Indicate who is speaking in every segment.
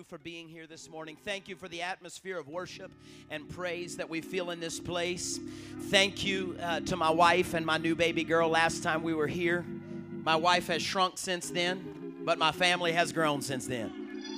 Speaker 1: for being here this morning. Thank you for the atmosphere of worship and praise that we feel in this place. Thank you to my wife and my new baby girl last time we were here. My wife has shrunk since then, but my family has grown since then.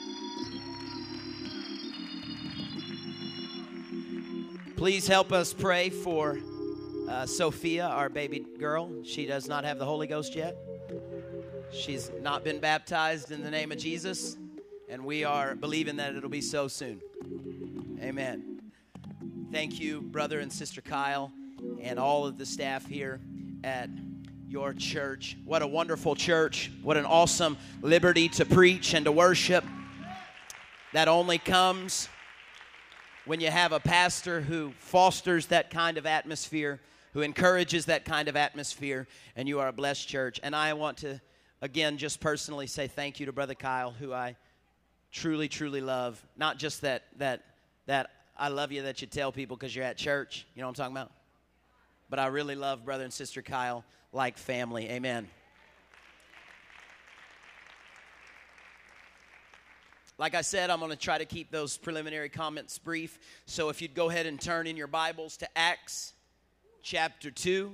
Speaker 1: Please help us pray for Sophia, our baby girl. She does not have the Holy Ghost yet. She's not been baptized in the name of Jesus, and we are believing that it'll be so soon. Amen. Thank you, brother and sister Kyle, and all of the staff here at your church. What a wonderful church. What an awesome liberty to preach and to worship. That only comes when you have a pastor who fosters that kind of atmosphere, who encourages that kind of atmosphere, and you are a blessed church. And I want to, again, just personally say thank you to Brother Kyle, who I truly, truly love. Not just that I love you that you tell people because you're at church. You know what I'm talking about? But I really love Brother and Sister Kyle like family. Amen. Like I said, I'm going to try to keep those preliminary comments brief. So if you'd go ahead and turn in your Bibles to Acts chapter 2.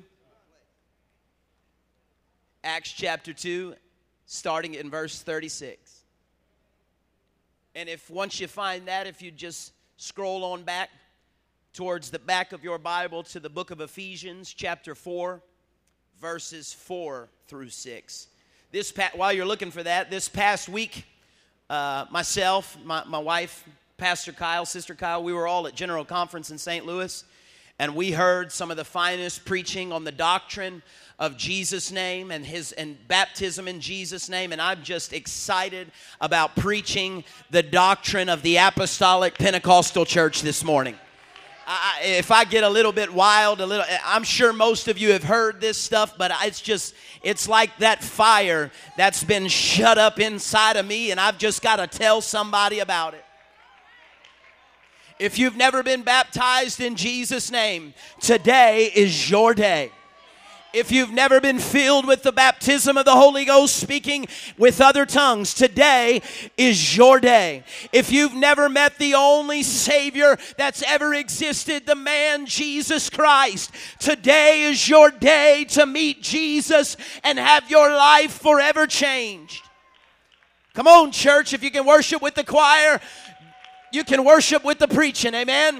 Speaker 1: Acts chapter 2, starting in verse 36. And if once you find that, if you just scroll on back towards the back of your Bible to the book of Ephesians, chapter 4, verses 4 through 6. While you're looking for that, this past week, myself, my wife, Pastor Kyle, Sister Kyle, we were all at General Conference in St. Louis, and we heard some of the finest preaching on the doctrine of Jesus' name and baptism in Jesus' name, and I'm just excited about preaching the doctrine of the Apostolic Pentecostal Church this morning. If I get a little bit wild, I'm sure most of you have heard this stuff, but it's like that fire that's been shut up inside of me, and I've just got to tell somebody about it. If you've never been baptized in Jesus' name, today is your day. If you've never been filled with the baptism of the Holy Ghost, speaking with other tongues, today is your day. If you've never met the only Savior that's ever existed, the man Jesus Christ, today is your day to meet Jesus and have your life forever changed. Come on, church, if you can worship with the choir, you can worship with the preaching, amen?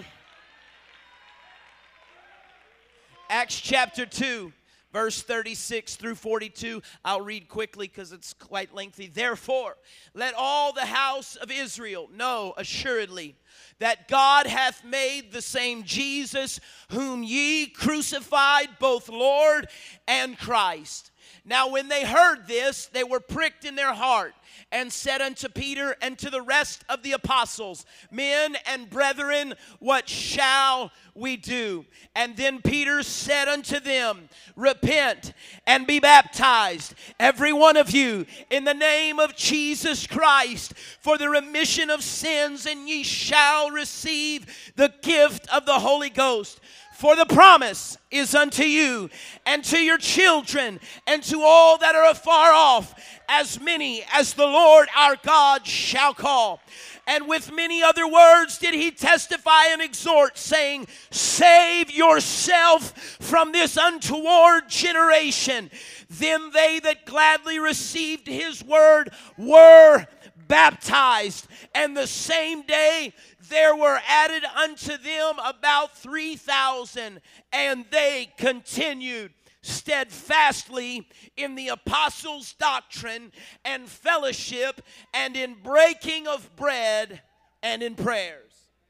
Speaker 1: Acts chapter 2. Verse 36 through 42, I'll read quickly because it's quite lengthy. Therefore, let all the house of Israel know assuredly that God hath made the same Jesus whom ye crucified, both Lord and Christ. Now when they heard this, they were pricked in their heart, and said unto Peter and to the rest of the apostles, Men and brethren, what shall we do? And then Peter said unto them, Repent and be baptized, every one of you, in the name of Jesus Christ, for the remission of sins, and ye shall receive the gift of the Holy Ghost. For the promise is unto you and to your children and to all that are afar off, as many as the Lord our God shall call. And with many other words did he testify and exhort, saying, Save yourself from this untoward generation. Then they that gladly received his word were baptized, and the same day there were added unto them about 3,000, and they continued steadfastly in the apostles' doctrine and fellowship, and in breaking of bread and in prayers.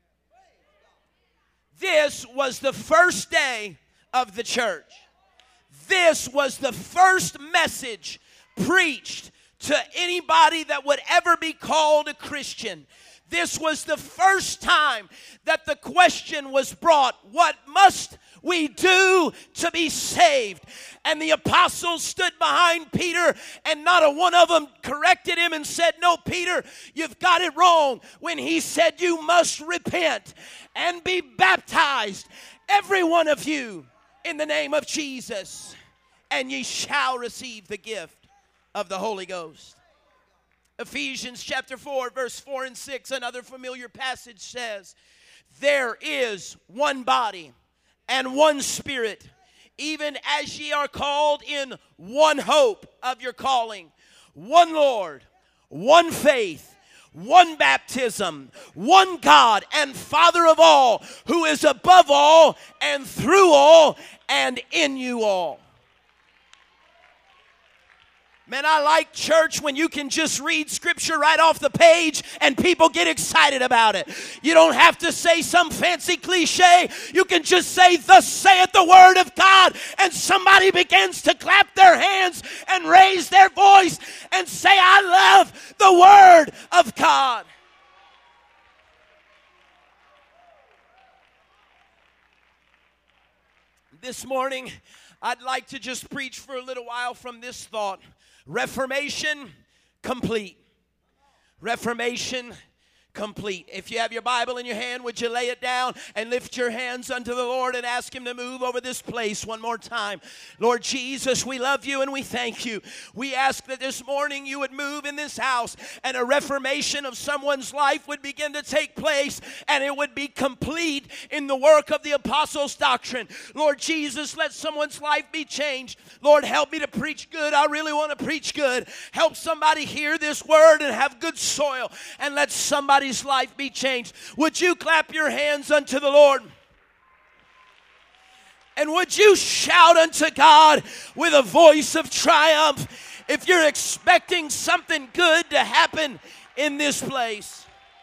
Speaker 1: This was the first day of the church. This was the first message preached to anybody that would ever be called a Christian. This was the first time that the question was brought, what must we do to be saved? And the apostles stood behind Peter, and not a one of them corrected him and said, No, Peter, you've got it wrong, when he said you must repent and be baptized, every one of you, in the name of Jesus, and ye shall receive the gift of the Holy Ghost. Ephesians chapter 4, verse 4 and 6, another familiar passage says, there is one body and one Spirit, even as ye are called in one hope of your calling, one Lord, one faith, one baptism, one God and Father of all, who is above all and through all and in you all. Man, I like church when you can just read scripture right off the page and people get excited about it. You don't have to say some fancy cliche. You can just say, thus saith the word of God, and somebody begins to clap their hands and raise their voice and say, I love the word of God. This morning, I'd like to just preach for a little while from this thought. Reformation complete. Reformation complete. If you have your Bible in your hand, would you lay it down and lift your hands unto the Lord and ask Him to move over this place one more time. Lord Jesus, we love you and we thank you. We ask that this morning you would move in this house and a reformation of someone's life would begin to take place and it would be complete in the work of the apostles' doctrine. Lord Jesus, let someone's life be changed. Lord, help me to preach good. I really want to preach good. Help somebody hear this word and have good soil, and let somebody's life be changed. Would you clap your hands unto the Lord? And would you shout unto God with a voice of triumph if you're expecting something good to happen in this place?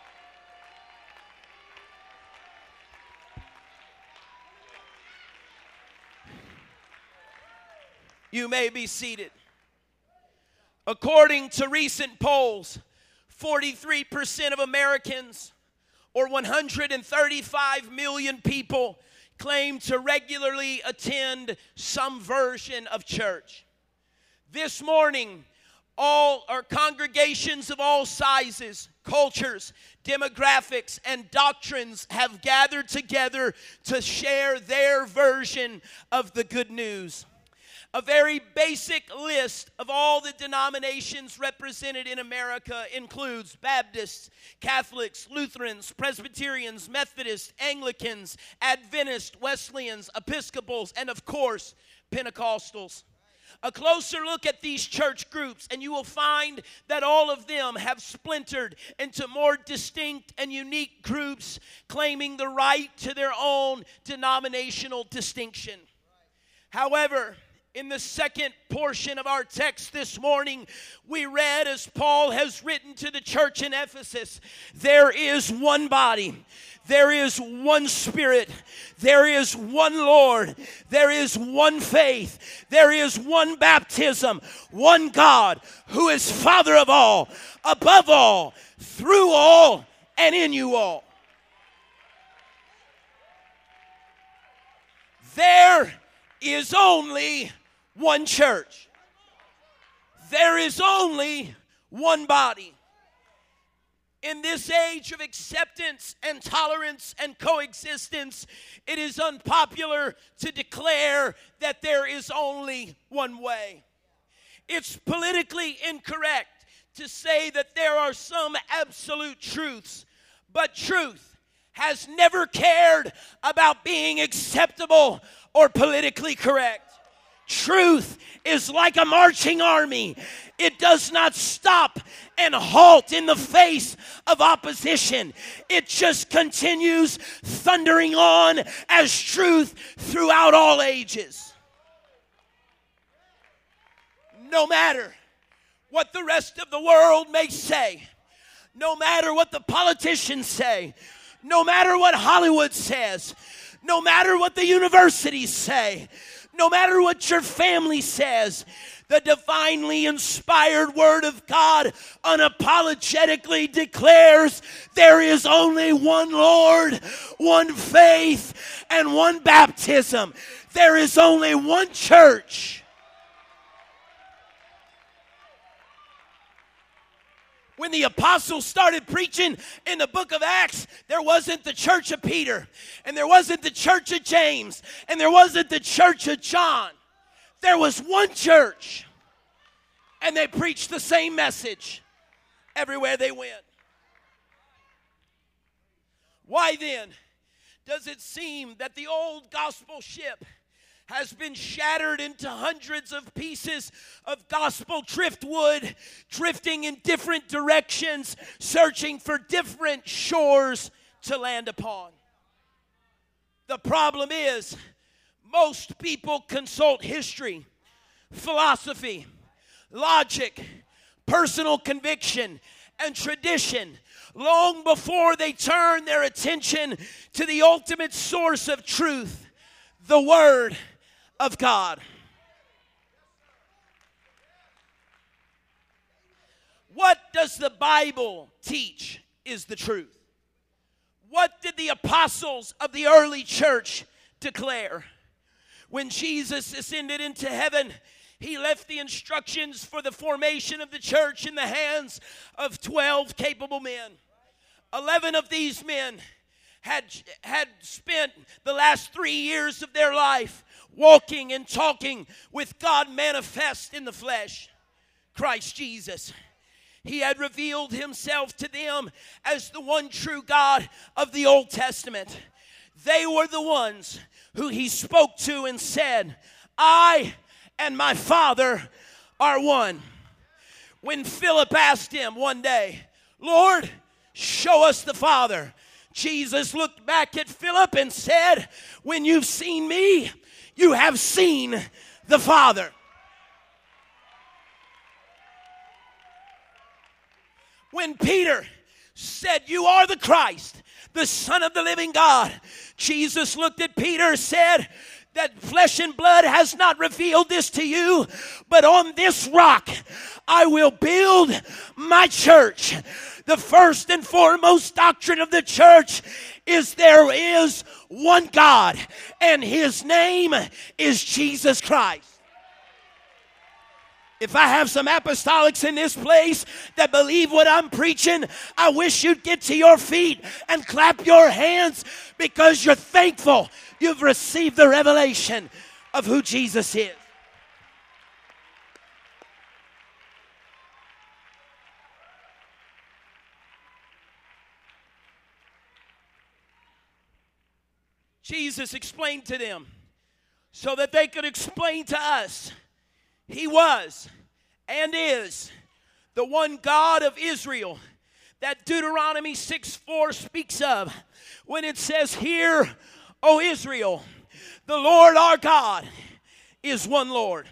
Speaker 1: You may be seated. According to recent polls, 43% of Americans, or 135 million people, claim to regularly attend some version of church. This morning, all our congregations of all sizes, cultures, demographics, and doctrines have gathered together to share their version of the good news. A very basic list of all the denominations represented in America includes Baptists, Catholics, Lutherans, Presbyterians, Methodists, Anglicans, Adventists, Wesleyans, Episcopals, and of course, Pentecostals. A closer look at these church groups, and you will find that all of them have splintered into more distinct and unique groups claiming the right to their own denominational distinction. However, in the second portion of our text this morning, we read, as Paul has written to the church in Ephesus, there is one body, there is one Spirit, there is one Lord, there is one faith, there is one baptism, one God who is Father of all, above all, through all, and in you all. There is only one church. There is only one body. In this age of acceptance and tolerance and coexistence, it is unpopular to declare that there is only one way. It's politically incorrect to say that there are some absolute truths, but truth has never cared about being acceptable or politically correct. Truth is like a marching army. It does not stop and halt in the face of opposition. It just continues thundering on as truth throughout all ages. No matter what the rest of the world may say, no matter what the politicians say, no matter what Hollywood says, no matter what the universities say, no matter what your family says, the divinely inspired Word of God unapologetically declares there is only one Lord, one faith, and one baptism. There is only one church. When the apostles started preaching in the book of Acts, there wasn't the church of Peter, and there wasn't the church of James, and there wasn't the church of John. There was one church, and they preached the same message. everywhere they went. Why then does it seem that the old gospel ship has been shattered into hundreds of pieces of gospel driftwood, drifting in different directions, searching for different shores to land upon? The problem is, most people consult history, philosophy, logic, personal conviction, and tradition long before they turn their attention to the ultimate source of truth, the Word of God. What does the Bible teach is the truth? What did the apostles of the early church declare? When Jesus ascended into heaven, he left the instructions for the formation of the church in the hands of 12 capable men. 11 of these men had spent the last 3 years of their life walking and talking with God manifest in the flesh, Christ Jesus. He had revealed himself to them as the one true God of the Old Testament. They were the ones who he spoke to and said, I and my Father are one. When Philip asked him one day, Lord, show us the Father, Jesus looked back at Philip and said, when you've seen me, you have seen the Father. When Peter said, you are the Christ, the Son of the living God, Jesus looked at Peter and said, that flesh and blood has not revealed this to you, but on this rock I will build my church. The first and foremost doctrine of the church is there is one God, and his name is Jesus Christ. If I have some apostolics in this place that believe what I'm preaching, I wish you'd get to your feet and clap your hands because you're thankful you've received the revelation of who Jesus is. Jesus explained to them so that they could explain to us he was and is the one God of Israel that Deuteronomy 6:4 speaks of when it says, hear, O Israel, the Lord our God is one Lord.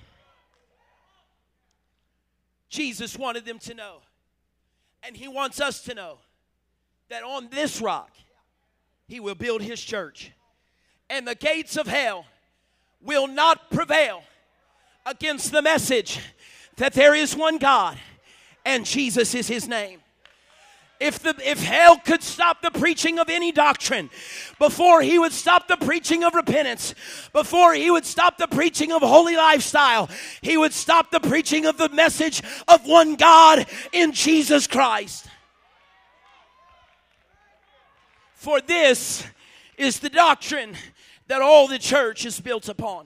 Speaker 1: Jesus wanted them to know, and he wants us to know, that on this rock he will build his church, and the gates of hell will not prevail against the message that there is one God and Jesus is his name. If hell could stop the preaching of any doctrine, before he would stop the preaching of repentance, before he would stop the preaching of holy lifestyle, he would stop the preaching of the message of one God in Jesus Christ. For this is the doctrine that all the church is built upon.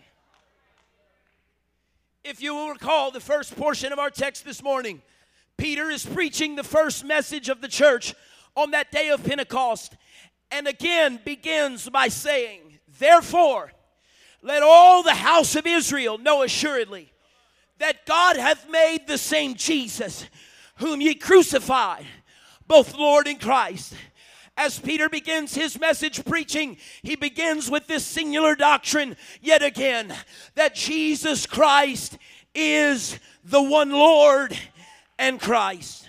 Speaker 1: If you will recall the first portion of our text this morning, Peter is preaching the first message of the church on that day of Pentecost, and again begins by saying, therefore, let all the house of Israel know assuredly that God hath made the same Jesus, whom ye crucified, both Lord and Christ. As Peter begins his message preaching, he begins with this singular doctrine yet again, that Jesus Christ is the one Lord and Christ.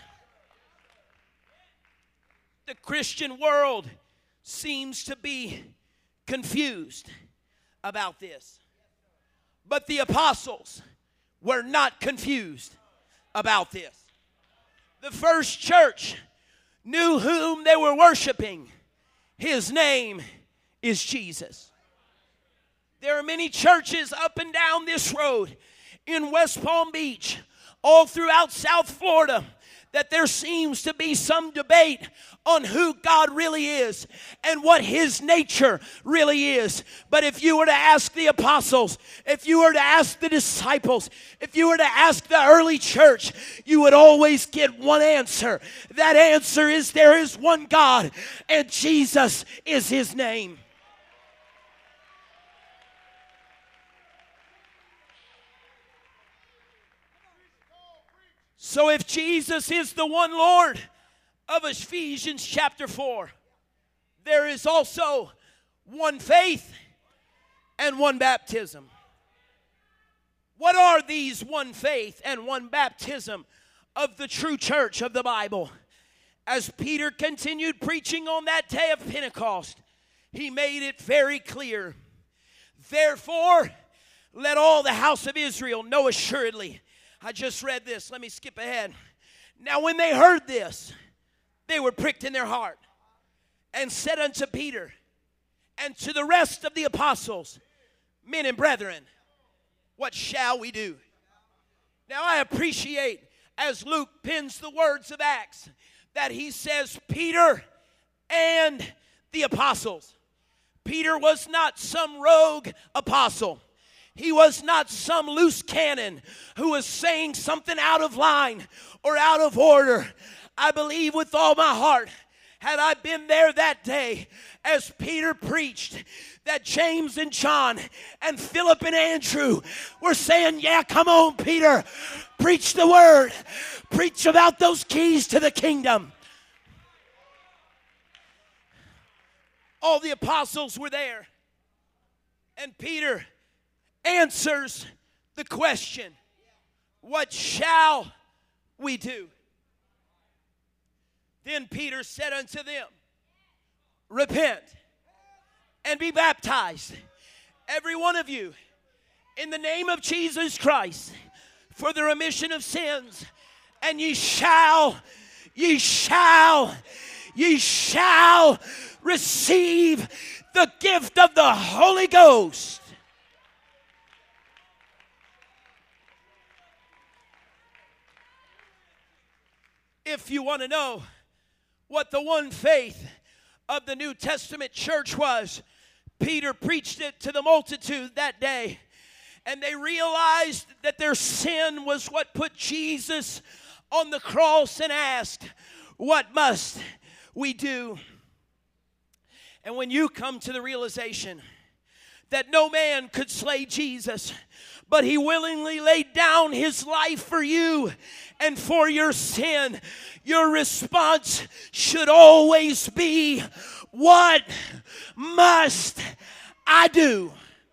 Speaker 1: The Christian world seems to be confused about this, but the apostles were not confused about this. The first church knew whom they were worshiping. His name is Jesus. There are many churches up and down this road in West Palm Beach, all throughout South Florida, that there seems to be some debate on who God really is and what His nature really is. But if you were to ask the apostles, if you were to ask the disciples, if you were to ask the early church, you would always get one answer. That answer is there is one God, and Jesus is His name. So if Jesus is the one Lord of Ephesians chapter 4, there is also one faith and one baptism. What are these one faith and one baptism of the true church of the Bible? As Peter continued preaching on that day of Pentecost, he made it very clear. Therefore, let all the house of Israel know assuredly. I just read this. Let me skip ahead. Now when they heard this, they were pricked in their heart and said unto Peter and to the rest of the apostles, men and brethren, what shall we do? Now I appreciate as Luke pens the words of Acts that he says Peter and the apostles. Peter was not some rogue apostle. He was not some loose cannon who was saying something out of line or out of order. I believe with all my heart, had I been there that day as Peter preached, that James and John and Philip and Andrew were saying, yeah, come on, Peter, preach the word. Preach about those keys to the kingdom. All the apostles were there. And Peter answers the question, what shall we do? Then Peter said unto them, repent and be baptized, every one of you, in the name of Jesus Christ, for the remission of sins, and ye shall receive the gift of the Holy Ghost. If you want to know what the one faith of the New Testament church was, Peter preached it to the multitude that day. And they realized that their sin was what put Jesus on the cross and asked, what must we do? And when you come to the realization that no man could slay Jesus, but He willingly laid down His life for you and for your sin, your response should always be, what must I do?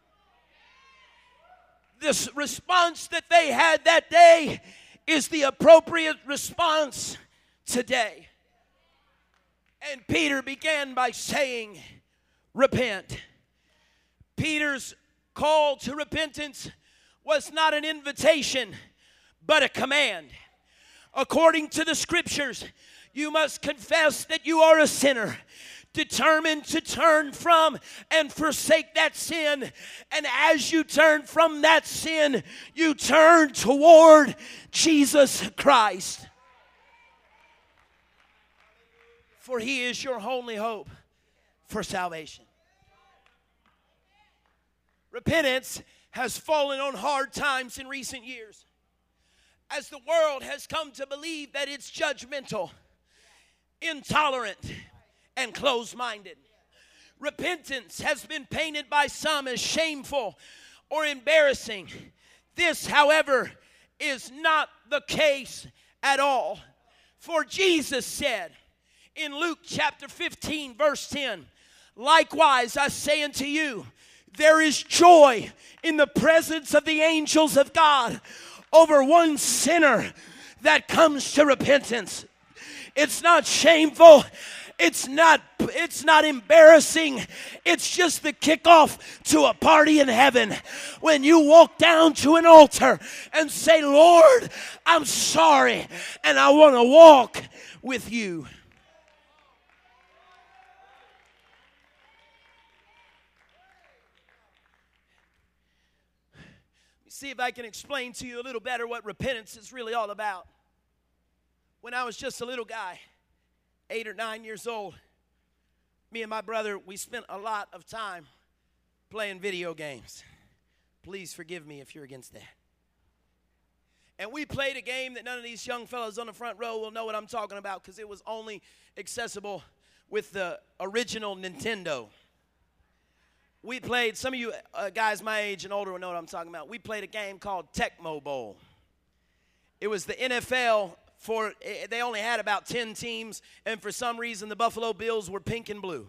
Speaker 1: This response that they had that day is the appropriate response today. And Peter began by saying, repent. Peter's call to repentance was not an invitation, but a command. According to the scriptures, you must confess that you are a sinner, determined to turn from and forsake that sin. And as you turn from that sin, you turn toward Jesus Christ. For He is your only hope for salvation. Repentance has fallen on hard times in recent years, as the world has come to believe that it's judgmental, intolerant, and closed-minded. Repentance has been painted by some as shameful or embarrassing. This, however, is not the case at all. For Jesus said in Luke chapter 15, verse 10, likewise I say unto you, there is joy in the presence of the angels of God over one sinner that comes to repentance. It's not shameful. It's not embarrassing. It's just the kickoff to a party in heaven when you walk down to an altar and say, Lord, I'm sorry, and I want to walk with you. See if I can explain to you a little better what repentance is really all about. When I was just a little guy, 8 or 9 years old, me and my brother, we spent a lot of time playing video games. Please forgive me if you're against that. And we played a game that none of these young fellows on the front row will know what I'm talking about because it was only accessible with the original Nintendo. We played, some of you guys my age and older will know what I'm talking about. We played a game called Tecmo Bowl. It was the NFL they only had about 10 teams, and for some reason the Buffalo Bills were pink and blue.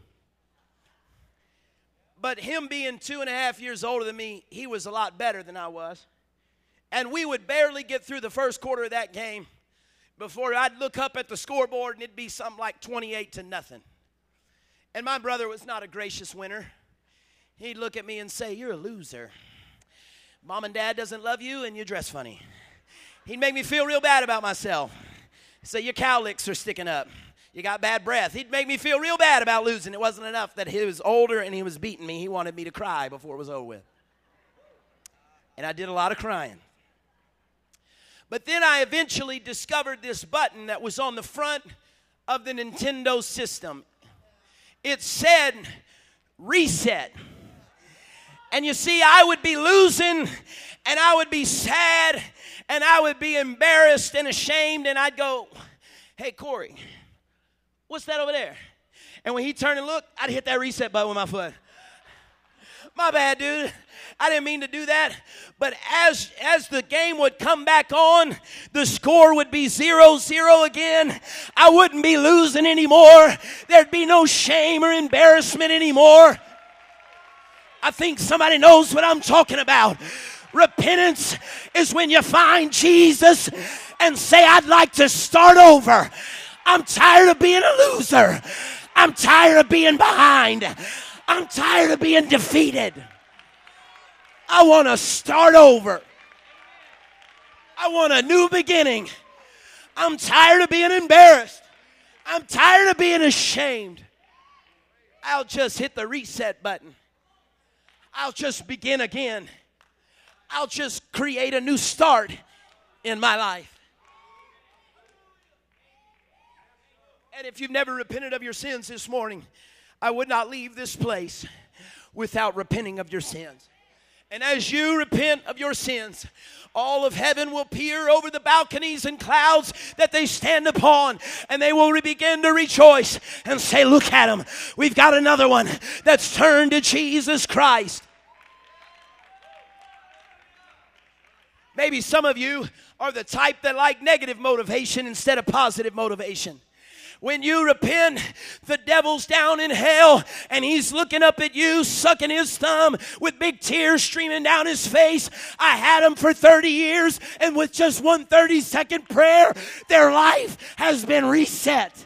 Speaker 1: But him being 2.5 years older than me, he was a lot better than I was. And we would barely get through the first quarter of that game before I'd look up at the scoreboard and it'd be something like 28-0. And my brother was not a gracious winner. He'd look at me and say, "You're a loser. Mom and Dad doesn't love you and you dress funny." He'd make me feel real bad about myself. He'd say, "Your cowlicks are sticking up. You got bad breath." He'd make me feel real bad about losing. It wasn't enough that he was older and he was beating me. He wanted me to cry before it was over with. And I did a lot of crying. But then I eventually discovered this button that was on the front of the Nintendo system. It said, "Reset." And you see, I would be losing, and I would be sad, and I would be embarrassed and ashamed, and I'd go, "Hey, Corey, what's that over there?" And when he turned and looked, I'd hit that reset button with my foot. "My bad, dude. I didn't mean to do that." But as the game would come back on, the score would be 0-0 again. I wouldn't be losing anymore. There'd be no shame or embarrassment anymore. I think somebody knows what I'm talking about. Repentance is when you find Jesus and say, "I'd like to start over. I'm tired of being a loser. I'm tired of being behind. I'm tired of being defeated. I want to start over. I want a new beginning. I'm tired of being embarrassed. I'm tired of being ashamed. I'll just hit the reset button. I'll just begin again. I'll just create a new start in my life." And if you've never repented of your sins this morning, I would not leave this place without repenting of your sins. And as you repent of your sins, all of heaven will peer over the balconies and clouds that they stand upon, and they will begin to rejoice and say, "Look at them. We've got another one that's turned to Jesus Christ." Maybe some of you are the type that like negative motivation instead of positive motivation. When you repent, the devil's down in hell, and he's looking up at you, sucking his thumb with big tears streaming down his face. I had him for 30 years, and with just one 30-second prayer, their life has been reset.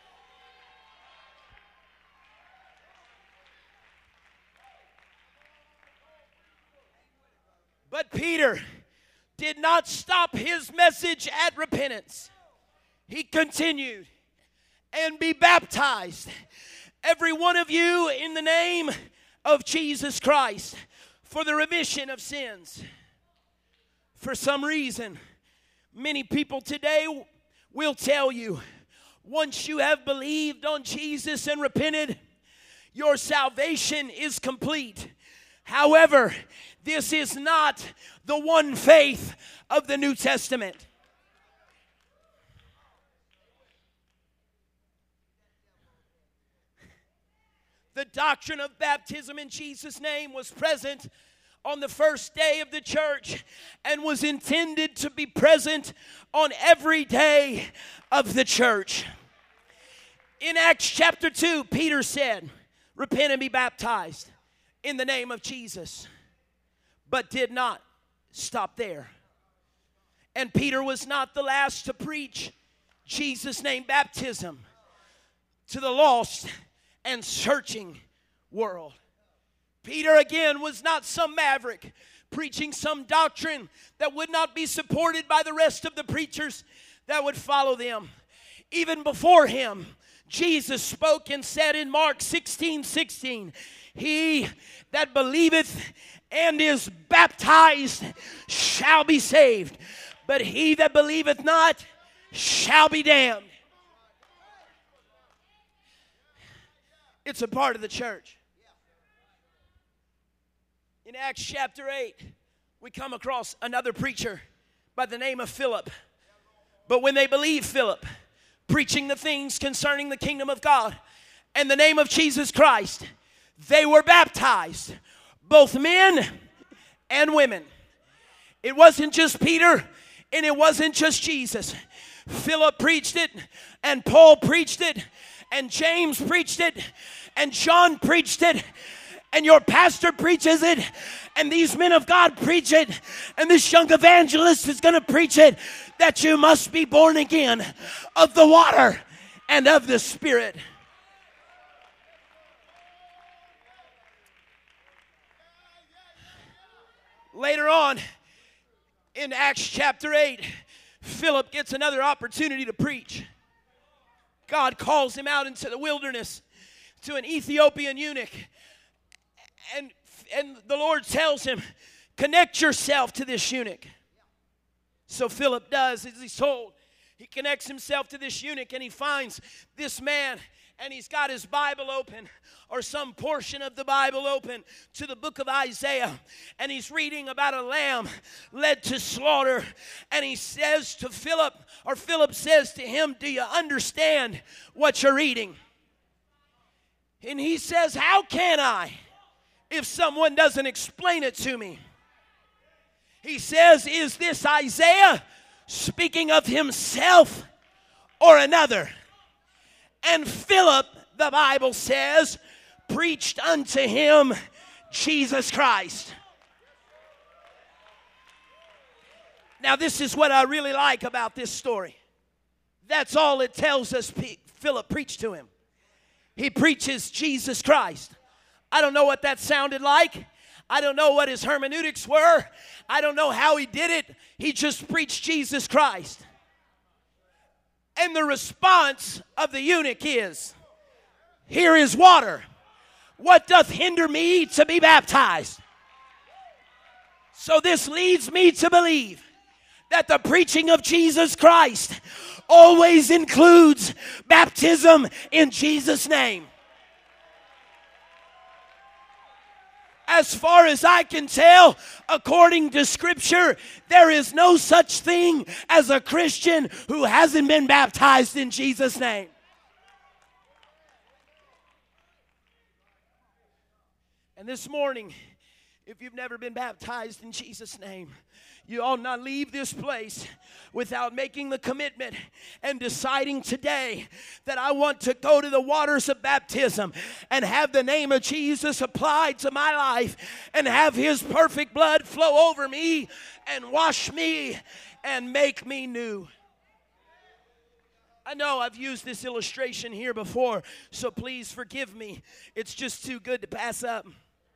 Speaker 1: But Peter did not stop his message at repentance. He continued, "And be baptized, every one of you, in the name of Jesus Christ, for the remission of sins." For some reason, many people today will tell you, once you have believed on Jesus and repented, your salvation is complete. However, this is not the one faith of the New Testament. The doctrine of baptism in Jesus' name was present on the first day of the church and was intended to be present on every day of the church. In Acts chapter 2, Peter said, "Repent and be baptized in the name of Jesus," but did not stop there. And Peter was not the last to preach Jesus' name baptism to the lost and searching world. Peter again was not some maverick preaching some doctrine that would not be supported by the rest of the preachers that would follow them. Even before him, Jesus spoke and said in Mark 16:16, "He that believeth and is baptized shall be saved, but he that believeth not shall be damned. It's a part of the church. In Acts chapter 8, we come across another preacher by the name of Philip. But when they believed Philip, preaching the things concerning the kingdom of God and the name of Jesus Christ, they were baptized, both men and women. It wasn't just Peter and it wasn't just Jesus. Philip preached it, and Paul preached it, and James preached it, and John preached it, and your pastor preaches it, and these men of God preach it, and this young evangelist is going to preach it, that you must be born again of the water and of the Spirit. Later on, in Acts chapter 8, Philip gets another opportunity to preach. God calls him out into the wilderness to an Ethiopian eunuch. And the Lord tells him, connect yourself to this eunuch. So Philip does as he's told. He connects himself to this eunuch, and he finds this man, and he's got his Bible open, or some portion of the Bible open, to the book of Isaiah. And he's reading about a lamb led to slaughter. And he says to Philip, or Philip says to him, do you understand what you're reading? And he says, how can I if someone doesn't explain it to me? He says, is this Isaiah speaking of himself or another? And Philip, the Bible says, preached unto him Jesus Christ. Now, this is what I really like about this story. That's all it tells us Philip preached to him. He preaches Jesus Christ. I don't know what that sounded like. I don't know what his hermeneutics were. I don't know how he did it. He just preached Jesus Christ. And the response of the eunuch is, here is water. What doth hinder me to be baptized? So this leads me to believe that the preaching of Jesus Christ always includes baptism in Jesus' name. As far as I can tell, according to Scripture, there is no such thing as a Christian who hasn't been baptized in Jesus' name. And this morning, if you've never been baptized in Jesus' name, you ought not leave this place without making the commitment and deciding today that I want to go to the waters of baptism and have the name of Jesus applied to my life and have his perfect blood flow over me and wash me and make me new. I know I've used this illustration here before, so please forgive me. It's just too good to pass up.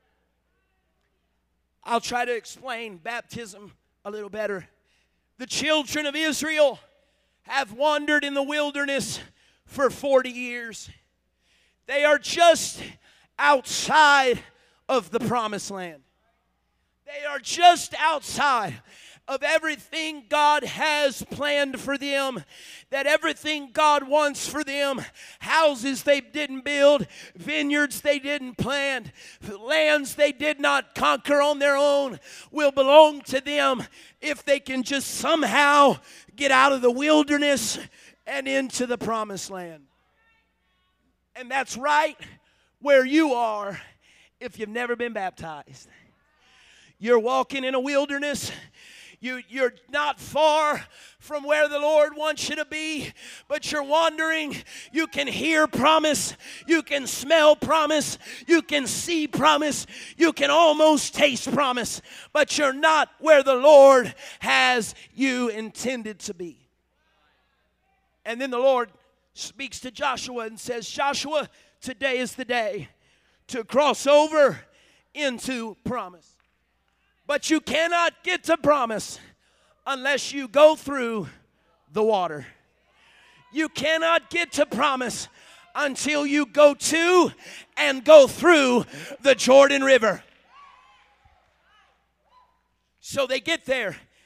Speaker 1: I'll try to explain baptism a little better. The children of Israel have wandered in the wilderness for 40 years. They are just outside of the promised land. They are just outside of everything God has planned for them, that everything God wants for them, houses they didn't build, vineyards they didn't plant, lands they did not conquer on their own, will belong to them if they can just somehow get out of the wilderness and into the promised land. And that's right where you are if you've never been baptized. You're walking in a wilderness. You're not far from where the Lord wants you to be, but you're wandering. You can hear promise. You can smell promise. You can see promise. You can almost taste promise, but you're not where the Lord has you intended to be. And then the Lord speaks to Joshua and says, Joshua, today is the day to cross over into promise. But you cannot get to promise unless you go through the water. You cannot get to promise until you go to and go through the Jordan River. So they get there,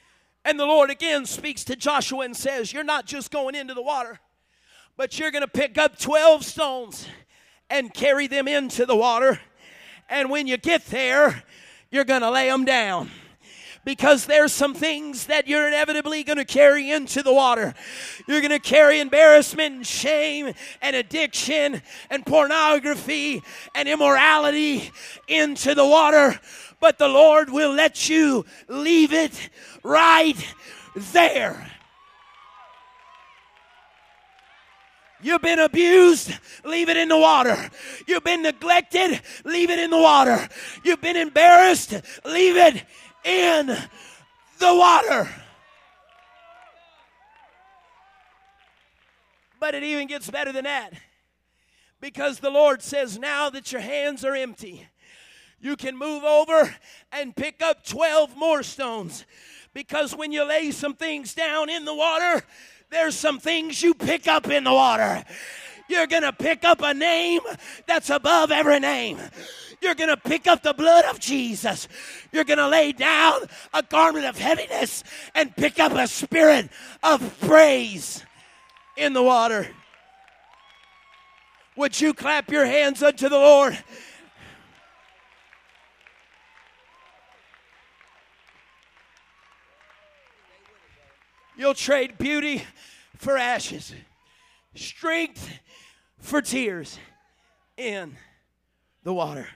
Speaker 1: And the Lord again speaks to Joshua and says, you're not just going into the water, but you're going to pick up 12 stones and carry them into the water. And when you get there, you're going to lay them down. Because there's some things that you're inevitably going to carry into the water. You're going to carry embarrassment and shame and addiction and pornography and immorality into the water. But the Lord will let you leave it right there. You've been abused, leave it in the water. You've been neglected, leave it in the water. You've been embarrassed, leave it in the water. But it even gets better than that. Because the Lord says, now that your hands are empty, you can move over and pick up 12 more stones. Because when you lay some things down in the water, there's some things you pick up in the water. You're going to pick up a name that's above every name. You're going to pick up the blood of Jesus. You're going to lay down a garment of heaviness and pick up a spirit of praise in the water. Would you clap your hands unto the Lord? You'll trade beauty for ashes, strength for tears in the water.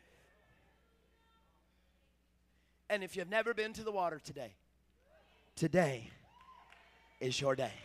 Speaker 1: And if you've never been to the water today, today is your day.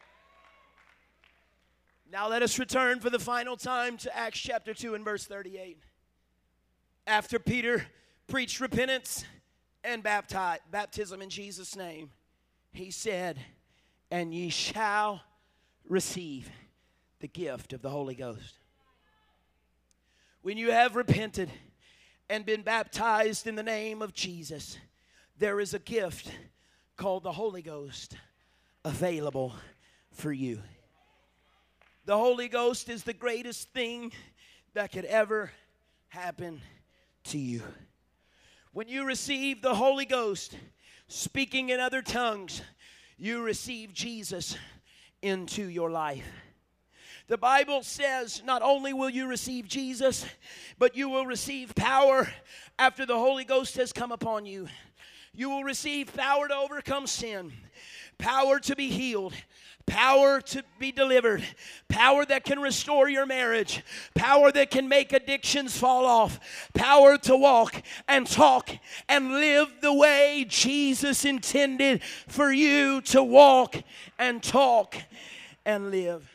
Speaker 1: Now let us return for the final time to Acts chapter 2 and verse 38. After Peter preached repentance and baptism in Jesus' name, he said, and ye shall receive the gift of the Holy Ghost. When you have repented and been baptized in the name of Jesus, there is a gift called the Holy Ghost available for you. The Holy Ghost is the greatest thing that could ever happen to you. When you receive the Holy Ghost, speaking in other tongues, you receive Jesus into your life. The Bible says not only will you receive Jesus, but you will receive power after the Holy Ghost has come upon you. You will receive power to overcome sin, power to be healed, power to be delivered, power that can restore your marriage, power that can make addictions fall off, power to walk and talk and live the way Jesus intended for you to walk and talk and live.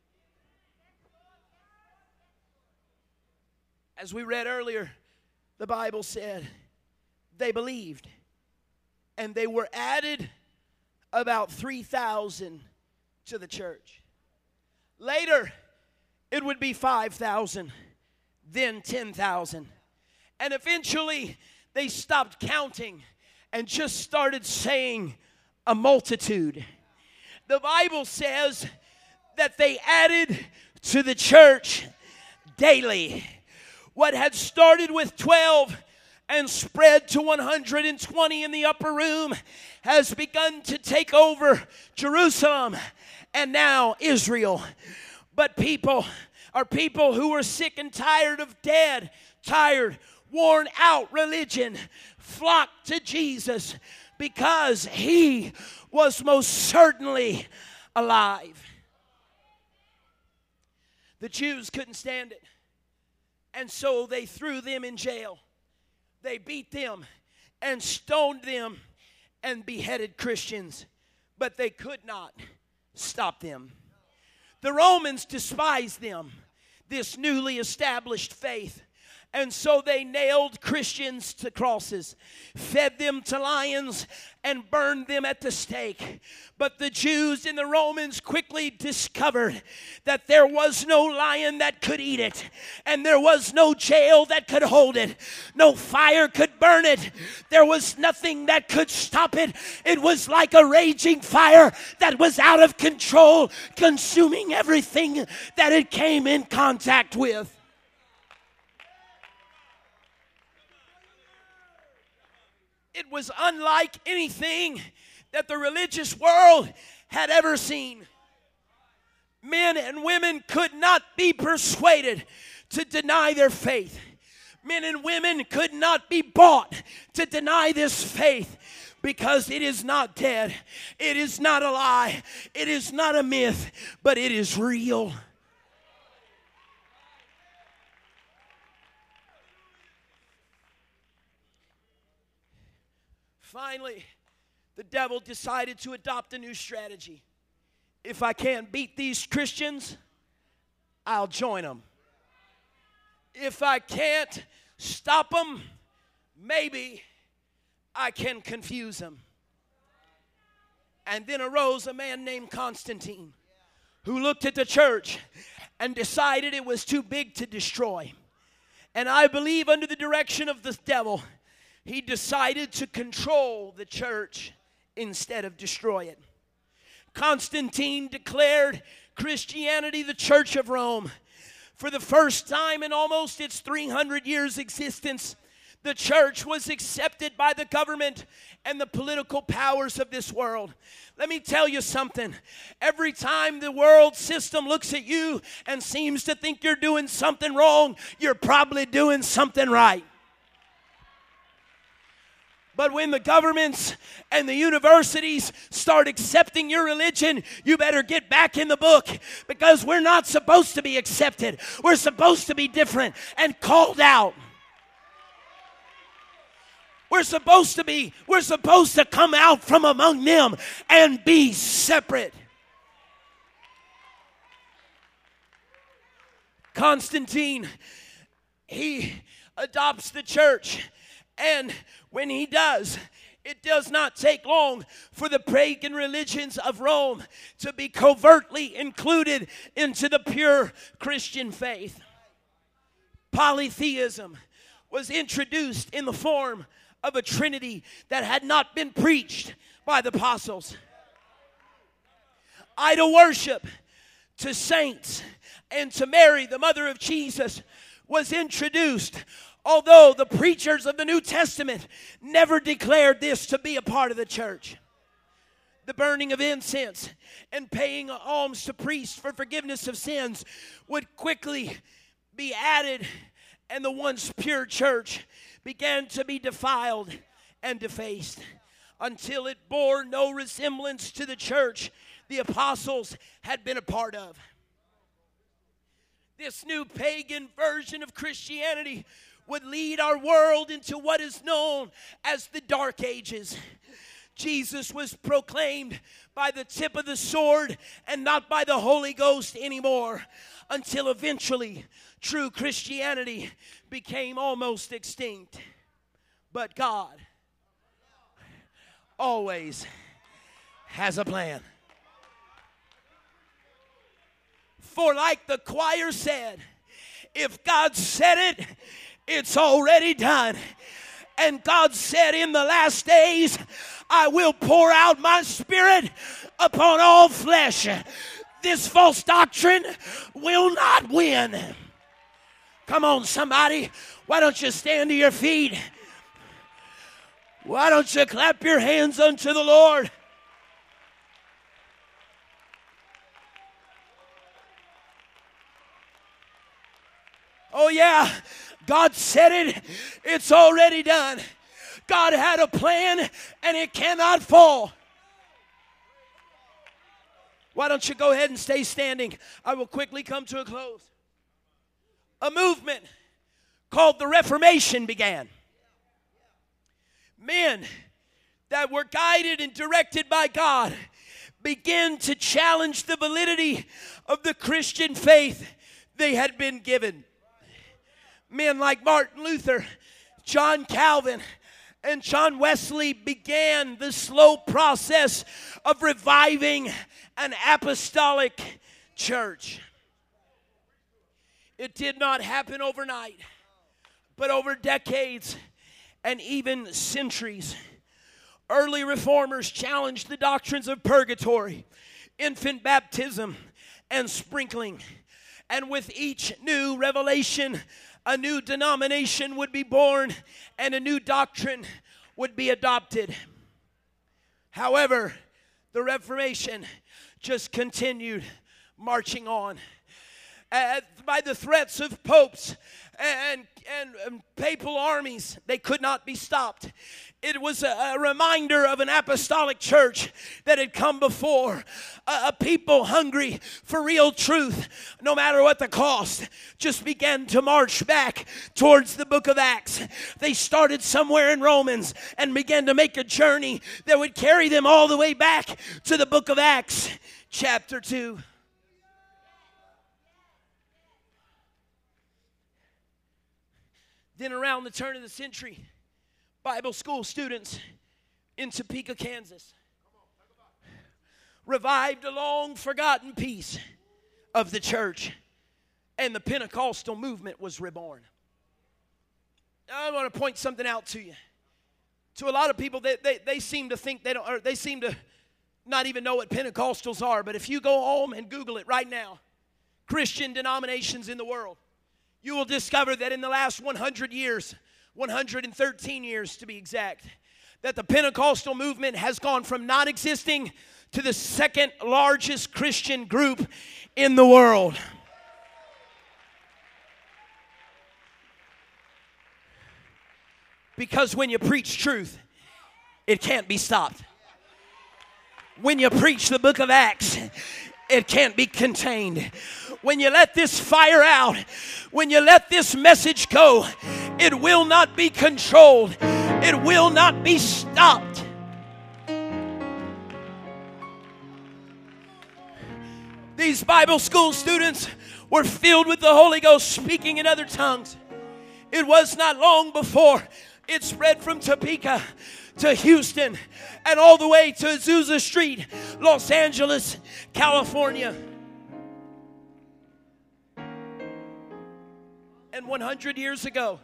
Speaker 1: As we read earlier, the Bible said they believed, and they were added about 3,000 to the church. Later, it would be 5,000, then 10,000. And eventually, they stopped counting and just started saying a multitude. The Bible says that they added to the church daily. What had started with 12 and spread to 120 in the upper room has begun to take over Jerusalem and now Israel. But people who were sick and tired of tired, worn out religion, flocked to Jesus because he was most certainly alive. The Jews couldn't stand it, and so they threw them in jail. They beat them and stoned them and beheaded Christians, but they could not stop them. The Romans despised them, this newly established faith. And so they nailed Christians to crosses, fed them to lions, and burned them at the stake. But the Jews and the Romans quickly discovered that there was no lion that could eat it, and there was no jail that could hold it. No fire could burn it. There was nothing that could stop it. It was like a raging fire that was out of control, consuming everything that it came in contact with. It was unlike anything that the religious world had ever seen. Men and women could not be persuaded to deny their faith. Men and women could not be bought to deny this faith, because it is not dead. It is not a lie. It is not a myth, but it is real. Finally, the devil decided to adopt a new strategy. If I can't beat these Christians, I'll join them. If I can't stop them, maybe I can confuse them. And then arose a man named Constantine, who looked at the church and decided it was too big to destroy. And I believe under the direction of the devil, he decided to control the church instead of destroy it. Constantine declared Christianity the Church of Rome. For the first time in almost its 300 years existence, the church was accepted by the government and the political powers of this world. Let me tell you something. Every time the world system looks at you and seems to think you're doing something wrong, you're probably doing something right. But when the governments and the universities start accepting your religion, you better get back in the book, because we're not supposed to be accepted. We're supposed to be different and called out. We're supposed to come out from among them and be separate. Constantine, he adopts the church. And when he does, it does not take long for the pagan religions of Rome to be covertly included into the pure Christian faith. Polytheism was introduced in the form of a trinity that had not been preached by the apostles. Idol worship to saints and to Mary, the mother of Jesus, was introduced, although the preachers of the New Testament never declared this to be a part of the church. The burning of incense and paying alms to priests for forgiveness of sins would quickly be added, and the once pure church began to be defiled and defaced until it bore no resemblance to the church the apostles had been a part of. This new pagan version of Christianity would lead our world into what is known as the Dark Ages. Jesus was proclaimed by the tip of the sword and not by the Holy Ghost anymore, until eventually true Christianity became almost extinct. But God always has a plan. For like the choir said, if God said it, it's already done. And God said, in the last days, I will pour out my spirit upon all flesh. This false doctrine will not win. Come on, somebody. Why don't you stand to your feet? Why don't you clap your hands unto the Lord? Oh yeah, God said it. It's already done. God had a plan, and it cannot fall. Why don't you go ahead and stay standing? I will quickly come to a close. A movement called the Reformation began. Men that were guided and directed by God began to challenge the validity of the Christian faith they had been given. Men like Martin Luther, John Calvin, and John Wesley began the slow process of reviving an apostolic church. It did not happen overnight, but over decades and even centuries. Early reformers challenged the doctrines of purgatory, infant baptism, and sprinkling. And with each new revelation, a new denomination would be born and a new doctrine would be adopted. However, the Reformation just continued marching on. By the threats of popes and papal armies, they could not be stopped. It was a reminder of an apostolic church that had come before, a people hungry for real truth, no matter what the cost, just began to march back towards the book of Acts. They started somewhere in Romans and began to make a journey that would carry them all the way back to the book of Acts, chapter 2. Then around the turn of the century, Bible school students in Topeka, Kansas, revived a long forgotten piece of the church, and the Pentecostal movement was reborn. I want to point something out to you. To a lot of people, they seem to think they seem to not even know what Pentecostals are. But if you go home and Google it right now, Christian denominations in the world, you will discover that in the last 100 years, 113 years to be exact, that the Pentecostal movement has gone from non-existing to the second largest Christian group in the world. Because when you preach truth, it can't be stopped. When you preach the book of Acts, it can't be contained. When you let this fire out, when you let this message go, it will not be controlled. It will not be stopped. These Bible school students were filled with the Holy Ghost, speaking in other tongues. It was not long before it spread from Topeka to Houston and all the way to Azusa Street, Los Angeles, California. And 100 years ago,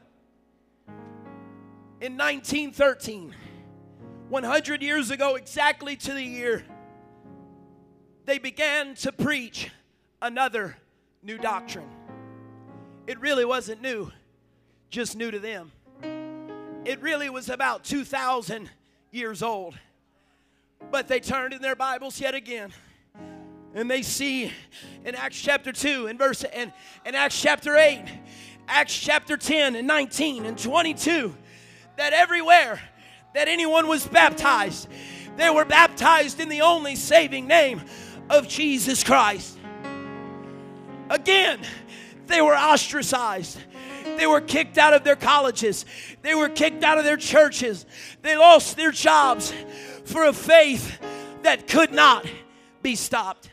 Speaker 1: in 1913, 100 years ago, exactly to the year, they began to preach another new doctrine. It really wasn't new, just new to them. It really was about 2,000 years old. But they turned in their Bibles yet again, and they see in Acts chapter 2 and Acts chapter 8, Acts chapter 10 and 19 and 22, that everywhere that anyone was baptized, they were baptized in the only saving name of Jesus Christ. Again, they were ostracized. They were kicked out of their colleges. They were kicked out of their churches. They lost their jobs for a faith that could not be stopped.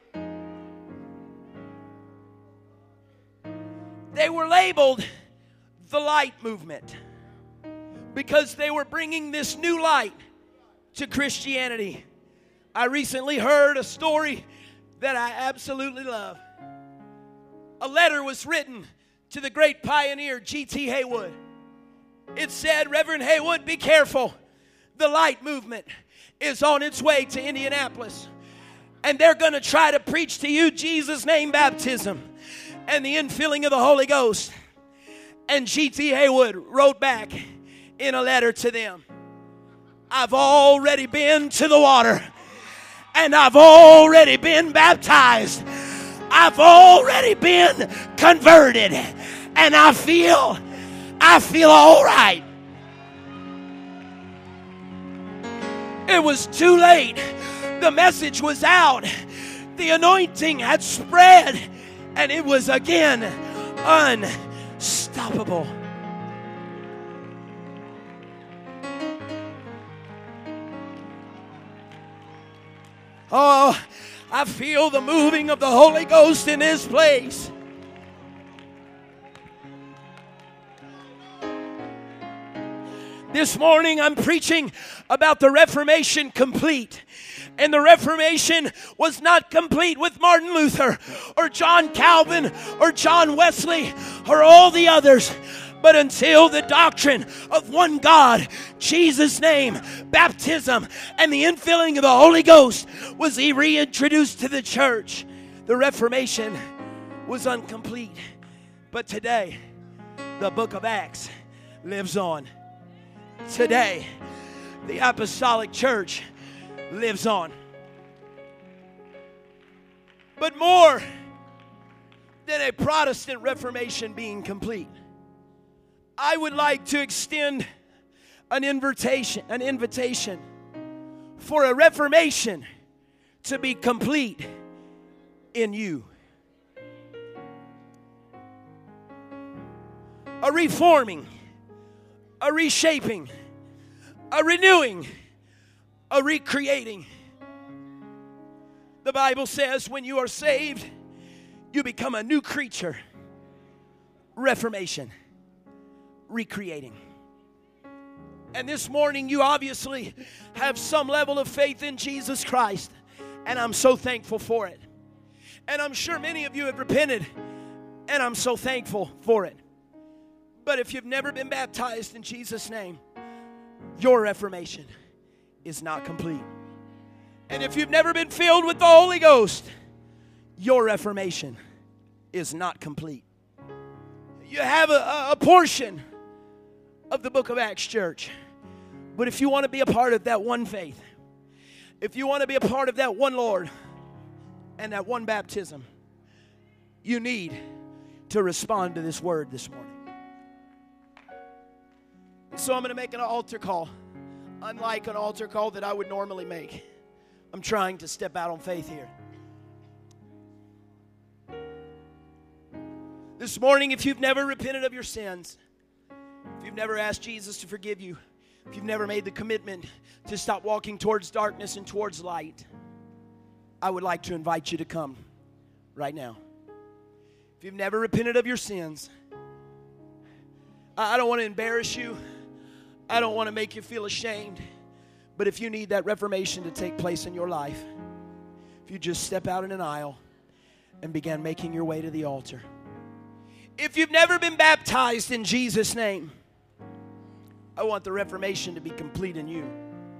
Speaker 1: They were labeled the light movement because they were bringing this new light to Christianity. I recently heard a story that I absolutely love. A letter was written to the great pioneer G.T. Haywood. It said, "Reverend Haywood, be careful. The light movement is on its way to Indianapolis, and they're going to try to preach to you Jesus' name baptism and the infilling of the Holy Ghost." And G.T. Haywood wrote back in a letter to them, "I've already been to the water, and I've already been baptized. I've already been converted, and I feel all right." It was too late. The message was out. The anointing had spread, and it was again unstoppable. Oh, I feel the moving of the Holy Ghost in this place. This morning I'm preaching about the Reformation complete. And the Reformation was not complete with Martin Luther or John Calvin or John Wesley or all the others, but until the doctrine of one God, Jesus' name, baptism, and the infilling of the Holy Ghost was reintroduced to the church. The Reformation was incomplete. But today, the book of Acts lives on. Today, the apostolic church lives on. But more than a Protestant Reformation being complete, I would like to extend an invitation for a Reformation to be complete in you. A reforming, a reshaping, a renewing, a recreating. The Bible says when you are saved, you become a new creature. Reformation, recreating. And this morning you obviously have some level of faith in Jesus Christ, and I'm so thankful for it. And I'm sure many of you have repented, and I'm so thankful for it. But if you've never been baptized in Jesus' name, your reformation is not complete. And if you've never been filled with the Holy Ghost, your reformation is not complete. You have a portion of the book of Acts Church. But if you want to be a part of that one faith, if you want to be a part of that one Lord and that one baptism, you need to respond to this word this morning. So I'm going to make an altar call. Unlike an altar call that I would normally make, I'm trying to step out on faith here. This morning, if you've never repented of your sins, if you've never asked Jesus to forgive you, if you've never made the commitment to stop walking towards darkness and towards light, I would like to invite you to come right now. If you've never repented of your sins, I don't want to embarrass you. I don't want to make you feel ashamed. But if you need that reformation to take place in your life, if you just step out in an aisle and begin making your way to the altar. If you've never been baptized in Jesus' name, I want the reformation to be complete in you.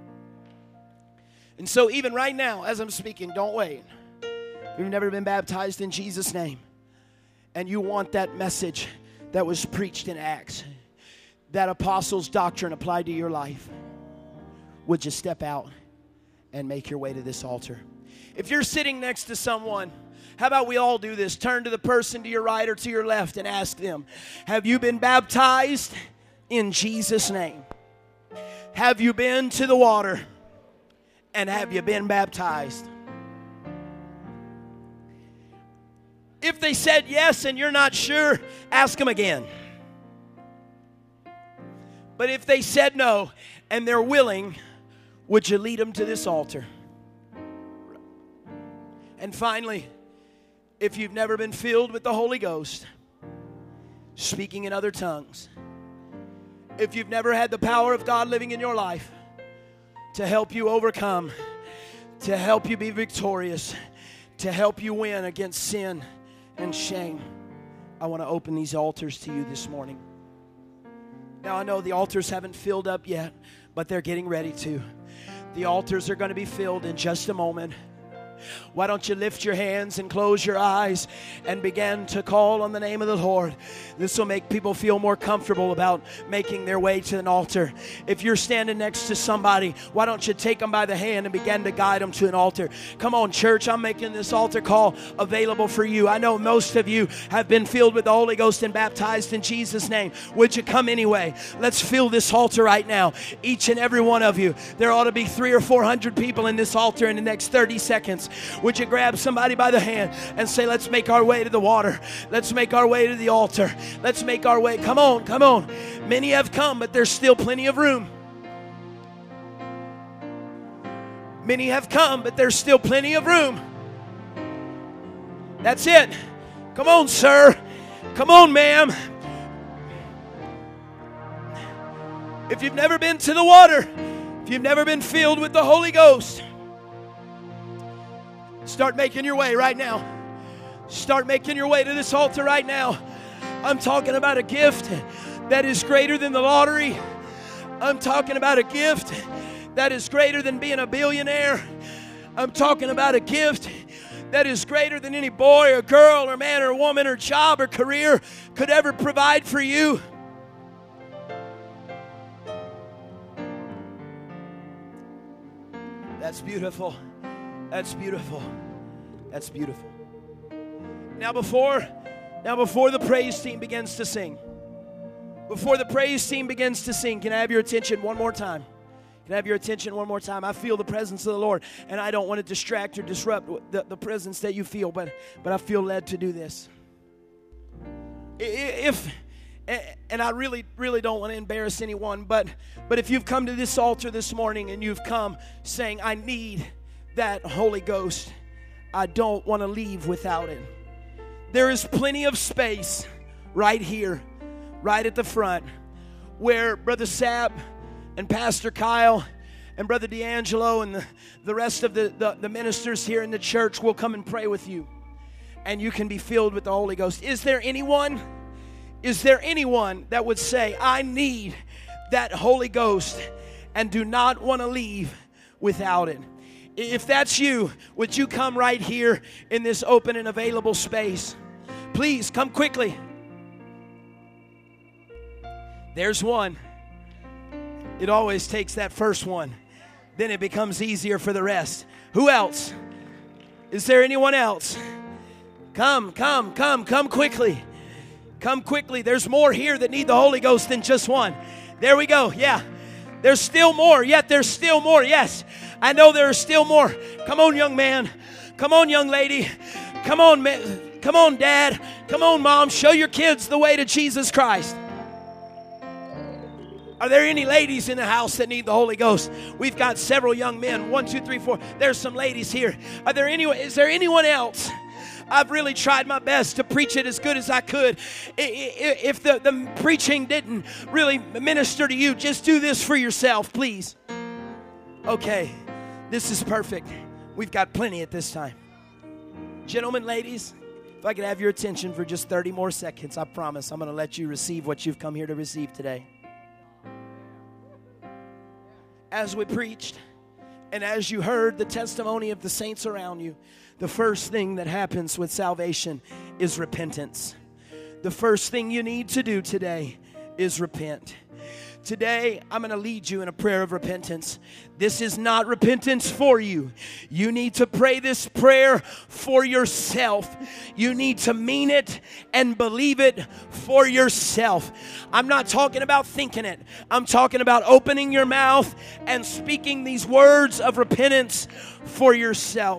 Speaker 1: And so even right now, as I'm speaking, don't wait. If you've never been baptized in Jesus' name, and you want that message that was preached in Acts, that apostles' doctrine applied to your life, would you step out and make your way to this altar? If you're sitting next to someone, how about we all do this? Turn to the person to your right or to your left and ask them, have you been baptized in Jesus' name? Have you been to the water? And have you been baptized? If they said yes and you're not sure, ask them again. But if they said no and they're willing, would you lead them to this altar? And finally, if you've never been filled with the Holy Ghost, speaking in other tongues, if you've never had the power of God living in your life to help you overcome, to help you be victorious, to help you win against sin and shame, I want to open these altars to you this morning. Now, I know the altars haven't filled up yet, but they're getting ready to. The altars are going to be filled in just a moment. Why don't you lift your hands and close your eyes and begin to call on the name of the Lord? This will make people feel more comfortable about making their way to an altar. If you're standing next to somebody, why don't you take them by the hand and begin to guide them to an altar? Come on, church, I'm making this altar call available for you. I know most of you have been filled with the Holy Ghost and baptized in Jesus' name. Would you come anyway? Let's fill this altar right now. Each and every one of you. There ought to be 300 or 400 people in this altar in the next 30 seconds. Would you grab somebody by the hand and say, let's make our way to the water. Let's make our way to the altar. Let's make our way. Come on, come on. Many have come, but there's still plenty of room. Many have come, but there's still plenty of room. That's it. Come on, sir. Come on, ma'am. If you've never been to the water, if you've never been filled with the Holy Ghost, start making your way right now. Start making your way to this altar right now. I'm talking about a gift that is greater than the lottery. I'm talking about a gift that is greater than being a billionaire. I'm talking about a gift that is greater than any boy or girl or man or woman or job or career could ever provide for you. That's That's beautiful. That's beautiful. That's beautiful. Now before the praise team begins to sing, can I have your attention one more time? Can I have your attention one more time? I feel the presence of the Lord, and I don't want to distract or disrupt the presence that you feel, but I feel led to do this. And I really don't want to embarrass anyone, but if you've come to this altar this morning and you've come saying, I need that Holy Ghost, I don't want to leave without it. There is plenty of space right here, right at the front, where Brother Sapp and Pastor Kyle and Brother D'Angelo and the rest of the ministers here in the church will come and pray with you. And you can be filled with the Holy Ghost. Is there anyone that would say, I need that Holy Ghost and do not want to leave without it? If that's you, would you come right here in this open and available space? Please come quickly. There's one. It always takes that first one. Then it becomes easier for the rest. Who else? Is there anyone else? Come quickly. Come quickly. There's more here that need the Holy Ghost than just one. There we go. Yeah. There's still more. Yet there's still more. Yes. I know there are still more. Come on, young man. Come on, young lady. Come on, come on, dad. Come on, mom. Show your kids the way to Jesus Christ. Are there any ladies in the house that need the Holy Ghost? We've got several young men. 1, 2, 3, 4. There's some ladies here. Is there anyone else? I've really tried my best to preach it as good as I could. If the preaching didn't really minister to you, just do this for yourself, please. Okay, this is perfect. We've got plenty at this time. Gentlemen, ladies, if I could have your attention for just 30 more seconds, I promise I'm going to let you receive what you've come here to receive today. As we preached, and as you heard the testimony of the saints around you, the first thing that happens with salvation is repentance. The first thing you need to do today is repent. Today, I'm going to lead you in a prayer of repentance. This is not repentance for you. You need to pray this prayer for yourself. You need to mean it and believe it for yourself. I'm not talking about thinking it. I'm talking about opening your mouth and speaking these words of repentance for yourself.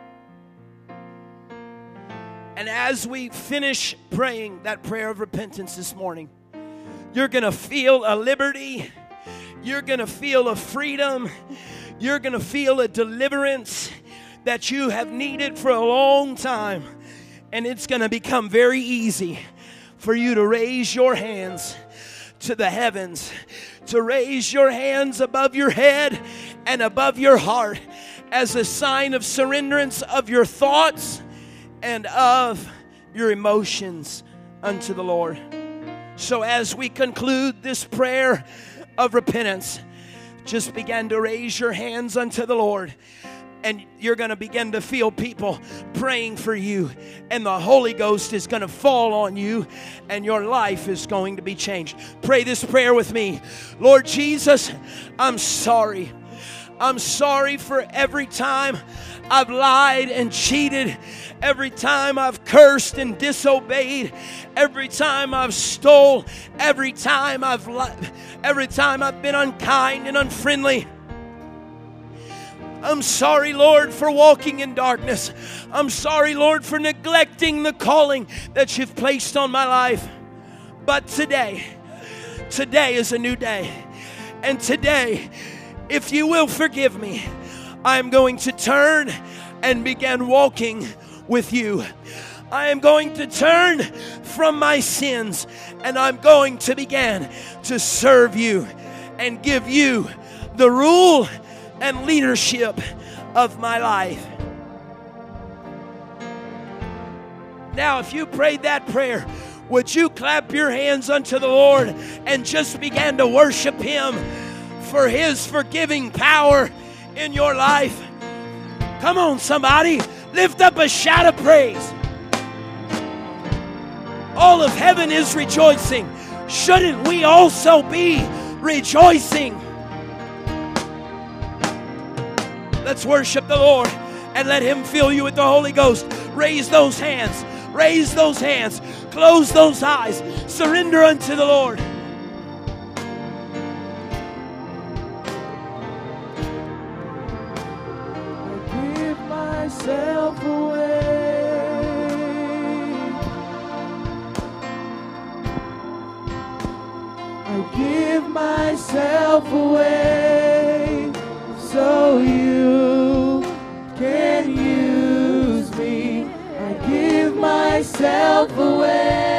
Speaker 1: And as we finish praying that prayer of repentance this morning, you're going to feel a liberty. You're going to feel a freedom. You're going to feel a deliverance that you have needed for a long time. And it's going to become very easy for you to raise your hands to the heavens, to raise your hands above your head and above your heart as a sign of surrenderance of your thoughts and of your emotions unto the Lord. So as we conclude this prayer of repentance, just begin to raise your hands unto the Lord. And you're going to begin to feel people praying for you. And the Holy Ghost is going to fall on you. And your life is going to be changed. Pray this prayer with me. Lord Jesus, I'm sorry. I'm sorry for every time I've lied and cheated. Every time I've cursed and disobeyed. Every time I've stole. Every time I've been unkind and unfriendly. I'm sorry, Lord, for walking in darkness. I'm sorry, Lord, for neglecting the calling that you've placed on my life. But today is a new day. And today, if you will forgive me, I'm going to turn and begin walking with you. I am going to turn from my sins and I'm going to begin to serve you and give you the rule and leadership of my life. Now, if you prayed that prayer, would you clap your hands unto the Lord and just begin to worship Him for His forgiving power in your life? Come on, somebody. Lift up a shout of praise. All of heaven is rejoicing. Shouldn't we also be rejoicing? Let's worship the Lord and let Him fill you with the Holy Ghost. Raise those hands. Raise those hands. Close those eyes. Surrender unto the Lord.
Speaker 2: I give myself away. I give myself away so you can use me. I give myself away.